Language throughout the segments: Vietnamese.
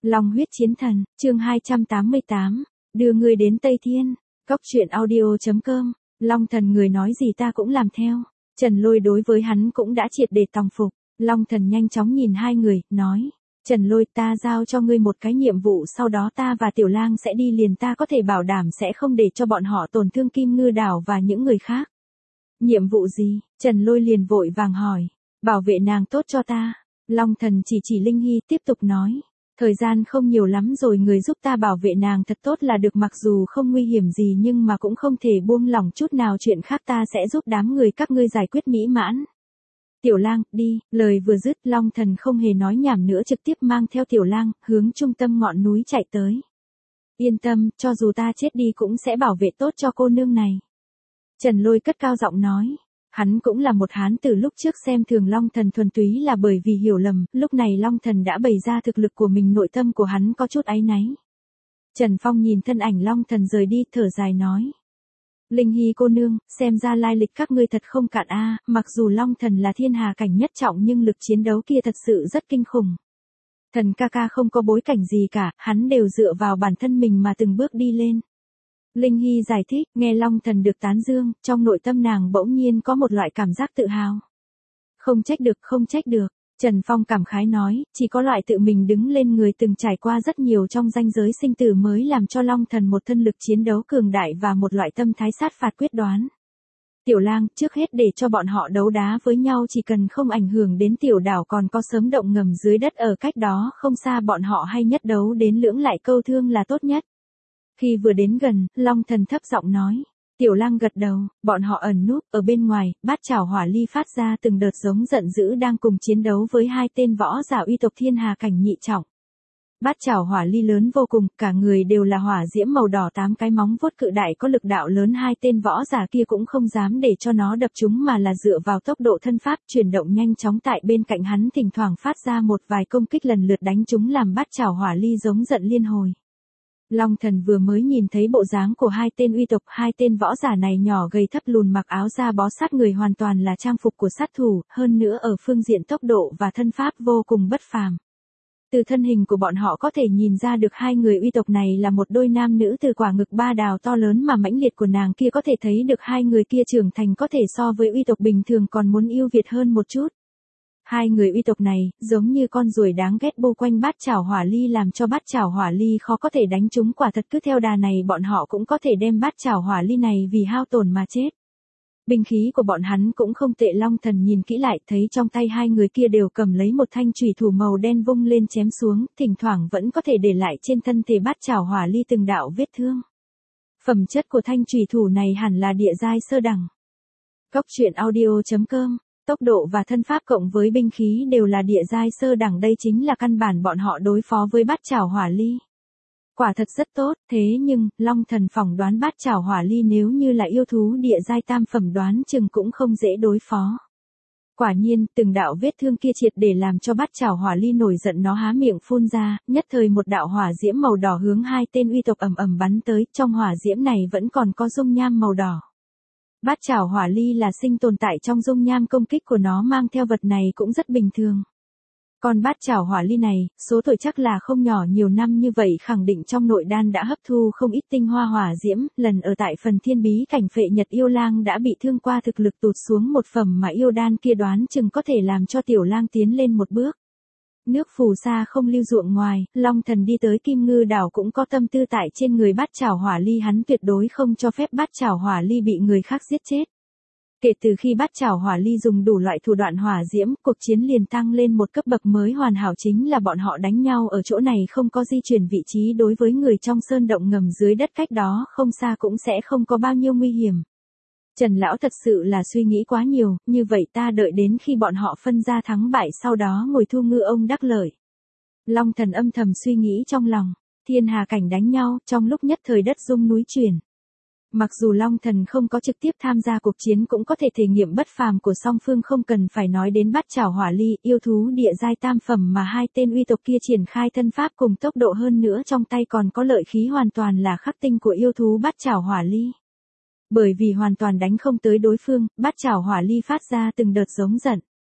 Long huyết chiến thần, chương 288, đưa ngươi đến Tây Thiên. Cốc truyện audio.com. Long thần người nói gì ta cũng làm theo. Trần Lôi đối với hắn cũng đã triệt để tòng phục. Long thần nhanh chóng nhìn hai người, nói. Trần Lôi, ta giao cho ngươi một cái nhiệm vụ, sau đó ta và Tiểu Lang sẽ đi liền, ta có thể bảo đảm sẽ không để cho bọn họ tổn thương Kim Ngư đảo và những người khác. Nhiệm vụ gì? Trần Lôi liền vội vàng hỏi. Bảo vệ nàng tốt cho ta. Long thần chỉ Linh Hy tiếp tục nói. Thời gian không nhiều lắm rồi, người giúp ta bảo vệ nàng thật tốt là được, mặc dù không nguy hiểm gì nhưng mà cũng không thể buông lỏng chút nào, chuyện khác ta sẽ giúp đám người các ngươi giải quyết mỹ mãn. Tiểu Lang, đi, lời vừa dứt, Long thần không hề nói nhảm nữa, trực tiếp mang theo Tiểu Lang, hướng trung tâm ngọn núi chạy tới. Yên tâm, cho dù ta chết đi cũng sẽ bảo vệ tốt cho cô nương này. Trần Lôi cất cao giọng nói. Hắn cũng là một hán tử, lúc trước xem thường Long thần thuần túy là bởi vì hiểu lầm, lúc này Long thần đã bày ra thực lực của mình, nội tâm của hắn có chút áy náy. Trần Phong nhìn thân ảnh Long thần rời đi, thở dài nói. Linh Hy cô nương, xem ra lai lịch các ngươi thật không cạn a, mặc dù Long thần là thiên hà cảnh nhất trọng nhưng lực chiến đấu kia thật sự rất kinh khủng. Thần ca ca không có bối cảnh gì cả, hắn đều dựa vào bản thân mình mà từng bước đi lên. Linh Hy giải thích, nghe Long thần được tán dương, trong nội tâm nàng bỗng nhiên có một loại cảm giác tự hào. Không trách được, không trách được. Trần Phong cảm khái nói, chỉ có loại tự mình đứng lên người từng trải qua rất nhiều trong ranh giới sinh tử mới làm cho Long thần một thân lực chiến đấu cường đại và một loại tâm thái sát phạt quyết đoán. Tiểu Lang, trước hết để cho bọn họ đấu đá với nhau, chỉ cần không ảnh hưởng đến tiểu đảo, còn có sớm động ngầm dưới đất ở cách đó không xa, bọn họ hay nhất đấu đến lưỡng lại câu thương là tốt nhất. Khi vừa đến gần, Long thần thấp giọng nói. Tiểu Lang gật đầu, bọn họ ẩn núp ở bên ngoài, Bát Chảo Hỏa Ly phát ra từng đợt giống giận dữ, đang cùng chiến đấu với hai tên võ giả uy tộc thiên hà cảnh nhị trọng. Bát Chảo Hỏa Ly lớn vô cùng, cả người đều là hỏa diễm màu đỏ, 8 cái móng vuốt cự đại có lực đạo lớn, hai tên võ giả kia cũng không dám để cho nó đập chúng mà là dựa vào tốc độ thân pháp chuyển động nhanh chóng tại bên cạnh hắn, thỉnh thoảng phát ra một vài công kích lần lượt đánh chúng, làm Bát Chảo Hỏa Ly giống giận liên hồi. Long thần vừa mới nhìn thấy bộ dáng của hai tên uy tộc, hai tên võ giả này nhỏ gầy thấp lùn, mặc áo da bó sát người, hoàn toàn là trang phục của sát thủ, hơn nữa ở phương diện tốc độ và thân pháp vô cùng bất phàm. Từ thân hình của bọn họ có thể nhìn ra được hai người uy tộc này là một đôi nam nữ, từ quả ngực ba đào to lớn mà mãnh liệt của nàng kia có thể thấy được hai người kia trưởng thành có thể so với uy tộc bình thường còn muốn yêu Việt hơn một chút. Hai người uy tộc này, giống như con ruồi đáng ghét bô quanh Bát Chảo Hỏa Ly, làm cho Bát Chảo Hỏa Ly khó có thể đánh chúng, quả thật cứ theo đà này bọn họ cũng có thể đem Bát Chảo Hỏa Ly này vì hao tổn mà chết. Binh khí của bọn hắn cũng không tệ, Long thần nhìn kỹ lại thấy trong tay hai người kia đều cầm lấy một thanh chùy thủ màu đen, vung lên chém xuống, thỉnh thoảng vẫn có thể để lại trên thân thể Bát Chảo Hỏa Ly từng đạo vết thương. Phẩm chất của thanh chùy thủ này hẳn là địa giai sơ đẳng. Cốc truyện audio.com. Tốc độ và thân pháp cộng với binh khí đều là địa giai sơ đẳng, đây chính là căn bản bọn họ đối phó với Bát Chảo Hỏa Ly. Quả thật rất tốt, thế nhưng, Long thần phỏng đoán Bát Chảo Hỏa Ly nếu như là yêu thú địa giai tam phẩm đoán chừng cũng không dễ đối phó. Quả nhiên, từng đạo vết thương kia triệt để làm cho Bát Chảo Hỏa Ly nổi giận, nó há miệng phun ra, nhất thời một đạo hỏa diễm màu đỏ hướng hai tên uy tộc ầm ầm bắn tới, trong hỏa diễm này vẫn còn có dung nham màu đỏ. Bát Chảo Hỏa Ly là sinh tồn tại trong dung nham, công kích của nó mang theo vật này cũng rất bình thường. Còn Bát Chảo Hỏa Ly này, số tuổi chắc là không nhỏ, nhiều năm như vậy khẳng định trong nội đan đã hấp thu không ít tinh hoa hỏa diễm, lần ở tại phần thiên bí cảnh Phệ Nhật Yêu Lang đã bị thương qua, thực lực tụt xuống một phẩm, mà yêu đan kia đoán chừng có thể làm cho Tiểu Lang tiến lên một bước. Nước phù sa không lưu ruộng ngoài, Long thần đi tới Kim Ngư đảo cũng có tâm tư tại trên người Bát Chảo Hỏa Ly, hắn tuyệt đối không cho phép Bát Chảo Hỏa Ly bị người khác giết chết. Kể từ khi Bát Chảo Hỏa Ly dùng đủ loại thủ đoạn hỏa diễm, cuộc chiến liền tăng lên một cấp bậc mới hoàn hảo, chính là bọn họ đánh nhau ở chỗ này không có di chuyển vị trí, đối với người trong sơn động ngầm dưới đất cách đó không xa cũng sẽ không có bao nhiêu nguy hiểm. Trần lão thật sự là suy nghĩ quá nhiều, như vậy ta đợi đến khi bọn họ phân ra thắng bại, sau đó ngồi thu ngư ông đắc lợi. Long thần âm thầm suy nghĩ trong lòng, thiên hà cảnh đánh nhau, trong lúc nhất thời đất rung núi chuyển. Mặc dù Long thần không có trực tiếp tham gia cuộc chiến cũng có thể thể nghiệm bất phàm của song phương, không cần phải nói đến Bát Chảo Hỏa Ly, yêu thú địa giai tam phẩm mà hai tên uy tộc kia triển khai thân pháp cùng tốc độ, hơn nữa trong tay còn có lợi khí hoàn toàn là khắc tinh của yêu thú Bát Chảo Hỏa Ly. Bởi vì hoàn toàn đánh không tới đối phương, Bát Chảo Hỏa Ly phát ra từng đợt giống giận.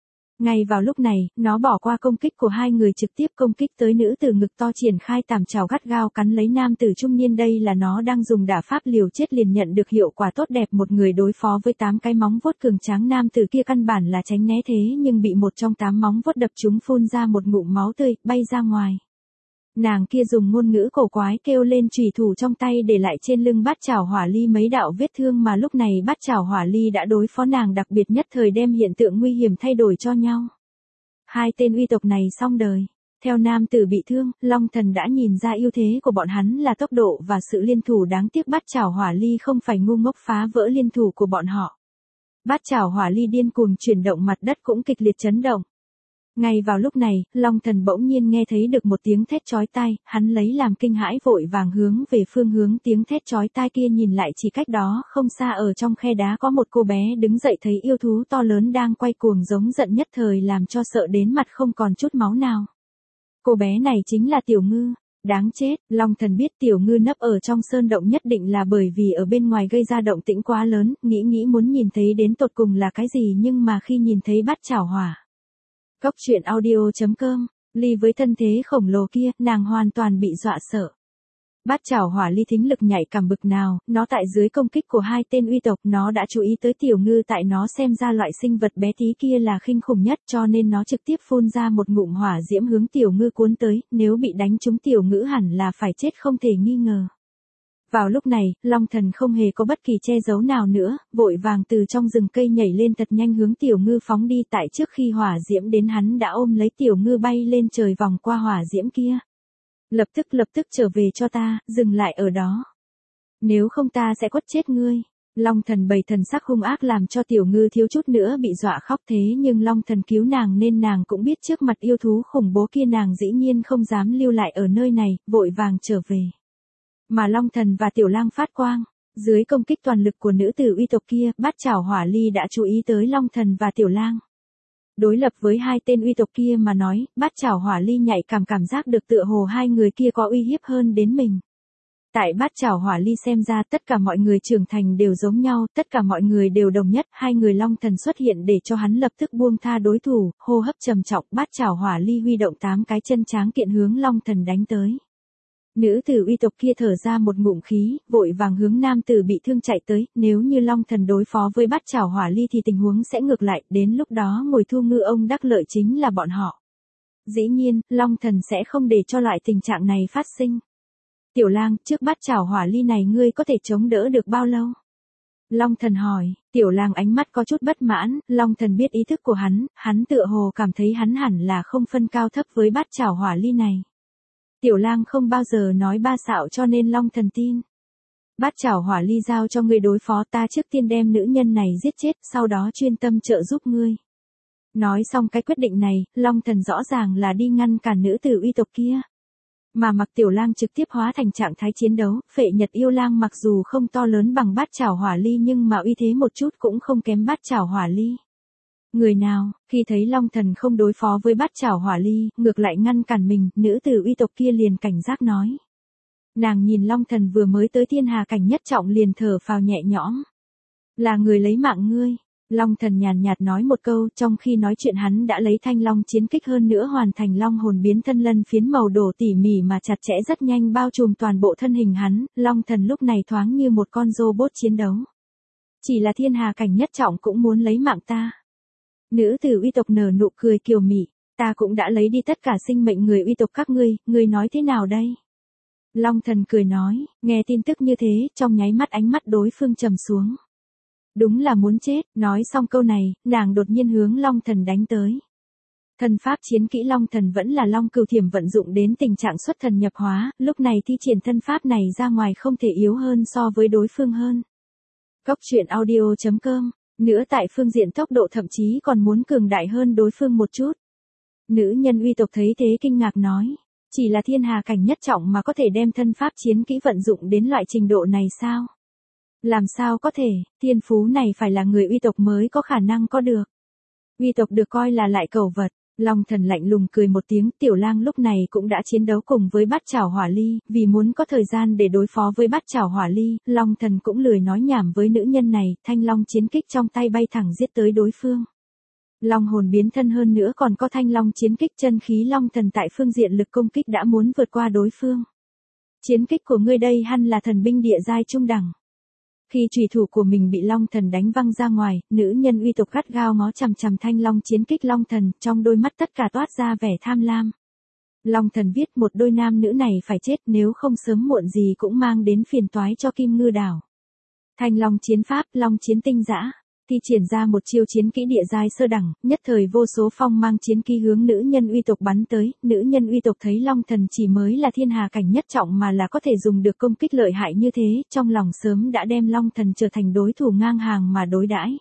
Ngay vào lúc này, nó bỏ qua công kích của hai người trực tiếp công kích tới nữ tử ngực to triển khai tàm trào gắt gao cắn lấy nam tử trung niên. Đây là nó đang dùng đả pháp liều chết liền nhận được hiệu quả tốt đẹp, một người đối phó với 8 cái móng vuốt cường tráng. Nam tử kia căn bản là tránh né thế nhưng bị một trong 8 móng vuốt đập trúng, phun ra một ngụm máu tươi, bay ra ngoài. Nàng kia dùng ngôn ngữ cổ quái kêu lên, chùy thủ trong tay để lại trên lưng Bát Chảo Hỏa Ly mấy đạo vết thương, mà lúc này Bát Chảo Hỏa Ly đã đối phó nàng đặc biệt nhất thời đem hiện tượng nguy hiểm thay đổi cho nhau. Hai tên uy tộc này xong đời. Theo nam tử bị thương, Long Thần đã nhìn ra ưu thế của bọn hắn là tốc độ và sự liên thủ, đáng tiếc Bát Chảo Hỏa Ly không phải ngu ngốc phá vỡ liên thủ của bọn họ. Bát Chảo Hỏa Ly điên cuồng chuyển động, mặt đất cũng kịch liệt chấn động. Ngay vào lúc này, Long Thần bỗng nhiên nghe thấy được một tiếng thét chói tai, hắn lấy làm kinh hãi vội vàng hướng về phương hướng tiếng thét chói tai kia nhìn lại, chỉ cách đó không xa ở trong khe đá có một cô bé đứng dậy, thấy yêu thú to lớn đang quay cuồng giống giận nhất thời làm cho sợ đến mặt không còn chút máu nào. Cô bé này chính là Tiểu Ngư. Đáng chết, Long Thần biết Tiểu Ngư nấp ở trong sơn động nhất định là bởi vì ở bên ngoài gây ra động tĩnh quá lớn, nghĩ muốn nhìn thấy đến tột cùng là cái gì, nhưng mà khi nhìn thấy Bát Chảo Hỏa Cốc truyện audio.com, Ly với thân thế khổng lồ kia, nàng hoàn toàn bị dọa sợ. Bát Chảo Hỏa Ly thính lực nhạy cảm bực nào, nó tại dưới công kích của hai tên uy tộc, nó đã chú ý tới Tiểu Ngư, tại nó xem ra loại sinh vật bé tí kia là kinh khủng nhất, cho nên nó trực tiếp phun ra một ngụm hỏa diễm hướng Tiểu Ngư cuốn tới, nếu bị đánh trúng Tiểu Ngư hẳn là phải chết không thể nghi ngờ. Vào lúc này, Long Thần không hề có bất kỳ che giấu nào nữa, vội vàng từ trong rừng cây nhảy lên thật nhanh hướng Tiểu Ngư phóng đi, tại trước khi hỏa diễm đến hắn đã ôm lấy Tiểu Ngư bay lên trời vòng qua hỏa diễm kia. Lập tức trở về cho ta, dừng lại ở đó. Nếu không ta sẽ quất chết ngươi. Long Thần bày thần sắc hung ác làm cho Tiểu Ngư thiếu chút nữa bị dọa khóc, thế nhưng Long Thần cứu nàng nên nàng cũng biết trước mặt yêu thú khủng bố kia nàng dĩ nhiên không dám lưu lại ở nơi này, vội vàng trở về. Mà Long Thần và Tiểu Lang phát quang, dưới công kích toàn lực của nữ tử uy tộc kia, Bát Chảo Hỏa Ly đã chú ý tới Long Thần và Tiểu Lang. Đối lập với hai tên uy tộc kia mà nói, Bát Chảo Hỏa Ly nhạy cảm giác được tựa hồ hai người kia có uy hiếp hơn đến mình. Tại Bát Chảo Hỏa Ly xem ra tất cả mọi người trưởng thành đều giống nhau, tất cả mọi người đều đồng nhất, hai người Long Thần xuất hiện để cho hắn lập tức buông tha đối thủ, hô hấp trầm trọng, Bát Chảo Hỏa Ly huy động 8 cái chân tráng kiện hướng Long Thần đánh tới. Nữ tử uy tộc kia thở ra một ngụm khí, vội vàng hướng nam tử bị thương chạy tới, nếu như Long Thần đối phó với Bát Chảo Hỏa Ly thì tình huống sẽ ngược lại, đến lúc đó ngồi thu ngư ông đắc lợi chính là bọn họ. Dĩ nhiên, Long Thần sẽ không để cho loại tình trạng này phát sinh. Tiểu Lang, trước Bát Chảo Hỏa Ly này ngươi có thể chống đỡ được bao lâu? Long Thần hỏi. Tiểu Lang ánh mắt có chút bất mãn, Long Thần biết ý thức của hắn tựa hồ cảm thấy hắn hẳn là không phân cao thấp với Bát Chảo Hỏa Ly này. Tiểu Lang không bao giờ nói ba xạo cho nên Long Thần tin. Bát Chảo Hỏa Ly giao cho ngươi đối phó, ta trước tiên đem nữ nhân này giết chết, sau đó chuyên tâm trợ giúp ngươi. Nói xong cái quyết định này, Long Thần rõ ràng là đi ngăn cản nữ tử uy tộc kia. Mà mặc Tiểu Lang trực tiếp hóa thành trạng thái chiến đấu, Phệ Nhật Yêu Lang mặc dù không to lớn bằng Bát Chảo Hỏa Ly nhưng mà uy thế một chút cũng không kém Bát Chảo Hỏa Ly. Người nào, khi thấy Long Thần không đối phó với Bát Chảo Hỏa Ly, ngược lại ngăn cản mình, nữ tử uy tộc kia liền cảnh giác nói. Nàng nhìn Long Thần vừa mới tới thiên hà cảnh nhất trọng liền thở phào nhẹ nhõm. Là người lấy mạng ngươi. Long Thần nhàn nhạt nói một câu, trong khi nói chuyện hắn đã lấy thanh long chiến kích hơn nữa hoàn thành long hồn biến thân lân phiến màu đỏ tỉ mỉ mà chặt chẽ rất nhanh bao trùm toàn bộ thân hình hắn, Long Thần lúc này thoáng như một con robot chiến đấu. Chỉ là thiên hà cảnh nhất trọng cũng muốn lấy mạng ta. Nữ tử uy tộc nở nụ cười kiều mị, ta cũng đã lấy đi tất cả sinh mệnh người uy tộc các ngươi nói thế nào đây? Long Thần cười nói, nghe tin tức như thế, trong nháy mắt ánh mắt đối phương trầm xuống. Đúng là muốn chết, nói xong câu này, nàng đột nhiên hướng Long Thần đánh tới. Thần pháp chiến kỹ Long Thần vẫn là Long Cửu Thiểm vận dụng đến tình trạng xuất thần nhập hóa, lúc này thi triển thân pháp này ra ngoài không thể yếu hơn so với đối phương hơn. Cốc truyện audio.com, nữa tại phương diện tốc độ thậm chí còn muốn cường đại hơn đối phương một chút. Nữ nhân uy tộc thấy thế kinh ngạc nói, chỉ là thiên hà cảnh nhất trọng mà có thể đem thân pháp chiến kỹ vận dụng đến loại trình độ này sao? Làm sao có thể, thiên phú này phải là người uy tộc mới có khả năng có được. Uy tộc được coi là lại cẩu vật. Long Thần lạnh lùng cười một tiếng, Tiểu Lang lúc này cũng đã chiến đấu cùng với Bát Chảo Hỏa Ly, vì muốn có thời gian để đối phó với Bát Chảo Hỏa Ly, Long Thần cũng lười nói nhảm với nữ nhân này, thanh long chiến kích trong tay bay thẳng giết tới đối phương. Long hồn biến thân hơn nữa còn có thanh long chiến kích, chân khí long thần tại phương diện lực công kích đã muốn vượt qua đối phương. Chiến kích của ngươi đây hẳn là thần binh địa giai trung đẳng. Khi chủy thủ của mình bị long thần đánh văng ra ngoài, nữ nhân uy tộc gắt gao ngó chằm chằm thanh long chiến kích long thần, trong đôi mắt tất cả toát ra vẻ tham lam. Long thần viết một đôi nam nữ này phải chết, nếu không sớm muộn gì cũng mang đến phiền toái cho Kim Ngư đảo. Thanh long chiến pháp, long chiến tinh dã, thi triển ra một chiêu chiến kỹ địa giai sơ đẳng, nhất thời vô số phong mang chiến kỹ hướng nữ nhân uy tộc bắn tới. Nữ nhân uy tộc thấy long thần chỉ mới là thiên hà cảnh nhất trọng mà là có thể dùng được công kích lợi hại như thế, trong lòng sớm đã đem long thần trở thành đối thủ ngang hàng mà đối đãi.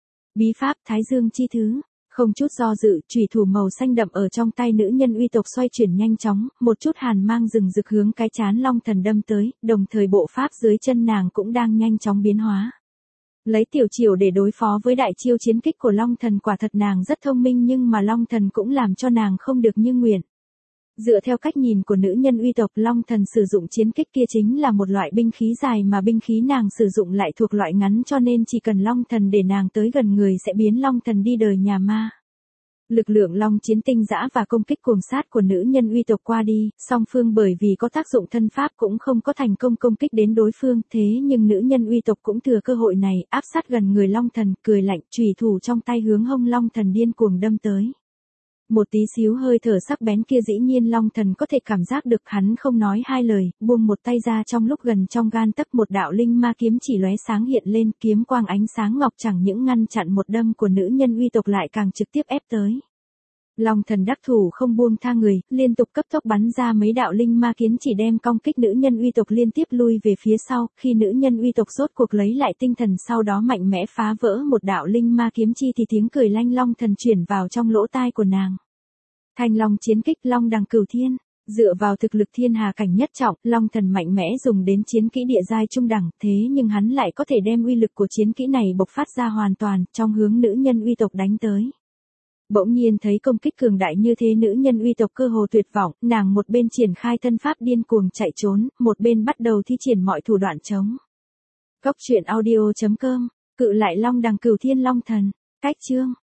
Bí pháp Thái Dương chi thứ. Không chút do dự, chủy thủ màu xanh đậm ở trong tay nữ nhân uy tộc xoay chuyển nhanh chóng, một chút hàn mang rừng rực hướng cái chán long thần đâm tới, đồng thời bộ pháp dưới chân nàng cũng đang nhanh chóng biến hóa. Lấy tiểu chiểu để đối phó với đại chiêu chiến kích của long thần, quả thật nàng rất thông minh, nhưng mà long thần cũng làm cho nàng không được như nguyện. Dựa theo cách nhìn của nữ nhân uy tộc, long thần sử dụng chiến kích kia chính là một loại binh khí dài mà binh khí nàng sử dụng lại thuộc loại ngắn, cho nên chỉ cần long thần để nàng tới gần người sẽ biến long thần đi đời nhà ma. Lực lượng long chiến tinh dã và công kích cuồng sát của nữ nhân uy tộc qua đi, song phương bởi vì có tác dụng thân pháp cũng không có thành công công kích đến đối phương, thế nhưng nữ nhân uy tộc cũng thừa cơ hội này, áp sát gần người long thần, cười lạnh, chủy thủ trong tay hướng hông long thần điên cuồng đâm tới. Một tí xíu hơi thở sắc bén kia dĩ nhiên long thần có thể cảm giác được, hắn không nói hai lời, buông một tay ra, trong lúc gần trong gan tấc một đạo linh ma kiếm chỉ lóe sáng hiện lên, kiếm quang ánh sáng ngọc chẳng những ngăn chặn một đâm của nữ nhân uy tộc lại càng trực tiếp ép tới. Long thần đắc thủ không buông tha người, liên tục cấp tốc bắn ra mấy đạo linh ma kiếm chỉ đem công kích nữ nhân uy tộc liên tiếp lui về phía sau, khi nữ nhân uy tộc rốt cuộc lấy lại tinh thần sau đó mạnh mẽ phá vỡ một đạo linh ma kiếm chi thì tiếng cười lanh long thần chuyển vào trong lỗ tai của nàng. Thanh long chiến kích, long đằng cửu thiên. Dựa vào thực lực thiên hà cảnh nhất trọng, long thần mạnh mẽ dùng đến chiến kỹ địa giai trung đẳng, thế nhưng hắn lại có thể đem uy lực của chiến kỹ này bộc phát ra hoàn toàn, trong hướng nữ nhân uy tộc đánh tới. Bỗng nhiên thấy công kích cường đại như thế, nữ nhân uy tộc cơ hồ tuyệt vọng, nàng một bên triển khai thân pháp điên cuồng chạy trốn, một bên bắt đầu thi triển mọi thủ đoạn chống. Cốc truyện audio.com, cự lại long đằng cửu thiên long thần, cách chương.